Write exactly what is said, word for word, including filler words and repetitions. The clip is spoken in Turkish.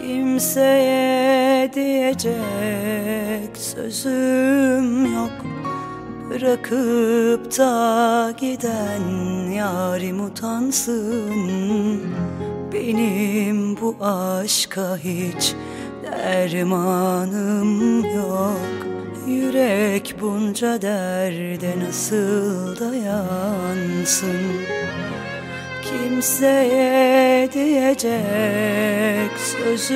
Kimseye diyecek sözüm yok. Bırakıp da giden yarim utansın. Benim bu aşka hiç dermanım yok. Yürek bunca derde nasıl dayansın? Kimseye diyecek sözüm